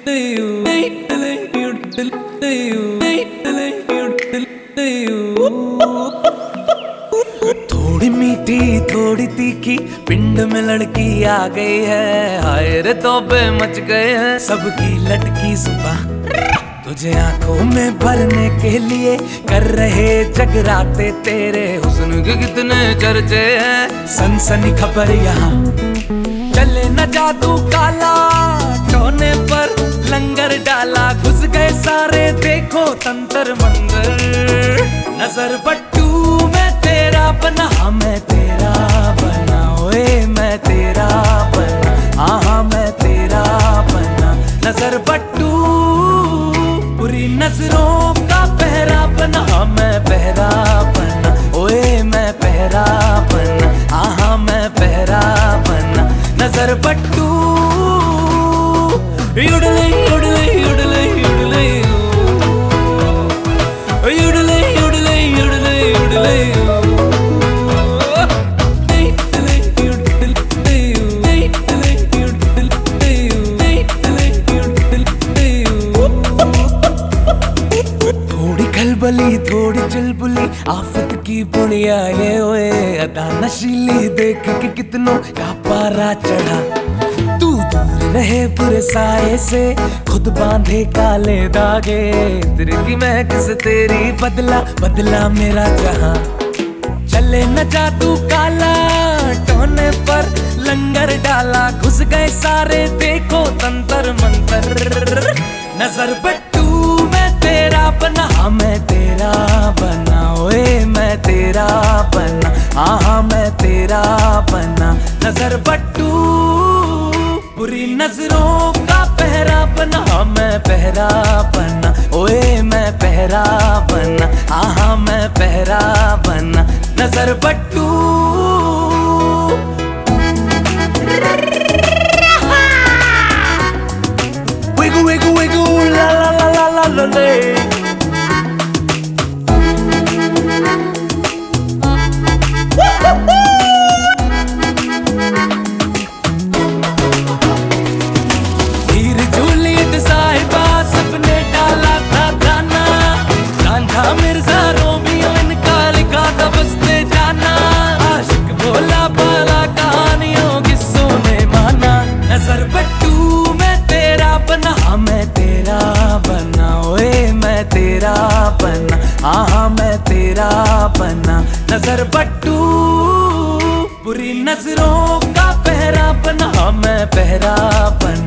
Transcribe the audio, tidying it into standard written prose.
थोड़ी मीठी थोड़ी तीखी पिंड में लड़की आ गई है। हाय रे तौबे मच गए हैं सबकी लटकी सुबह। तुझे आंखों में भरने के लिए कर रहे जगराते तेरे हुस्न के कितने चर्चे हैं। सनसनी खबर यहाँ चले न जादू काला, टोने पर लंगर डाला घुस गए सारे देखो तंत्र मंत्र। नजर बट्टू मैं तेरा बना, मैं तेरा बना, ओए मैं तेरा बना, हाँ मैं तेरा बना। नजर बट्टू बुरी नजरों का पहरा बना, मैं पहरा बना, ओए मैं पहरा बना, हाँ मैं पहरा बना। नजर बट्टू युडले युडले युडले युडले युडले युडले युडले युडले थोड़ी खलबली थोड़ी चुलबुली आफत की बुढ़िया ये ओए अदा नशीली देख के कितनों का पारा चढ़ा। तू दूर रहे बुरे साए से खुद बांधे काले धागे, तेरी की महक से तेरी बदला बदला मेरा जहां। चले न जादू काला टोने पर लंगर डाला घुस गए सारे देखो तंत्र मंत्र। नजर बट्टू मैं तेरा बना, मैं तेरा बना, ओए मैं तेरा बना, हाँ मैं तेरा बना। नजर बट्टू बुरी नजरों का पहरा बना, मैं पहरा बना, ओए मैं पहरा बना, हाँ मैं पहरा बना। नजर बट्टू wiggle wiggle wiggle la la la la la la la। Heer Juliet Sahiba सबने डाला था गाना, कान्हा मिर्जा रोमियो इनका लिखा था बसते जाना। आशिक बोला बाला कहानियों किस्सों ने माना। नजर बट्टू मैं तेरा बना, मैं तेरा बना, ओए मैं तेरा बना, हाँ मैं तेरा बना। नजर बट्टू बुरी नजरों का पहरा बना, मैं पहरा बना।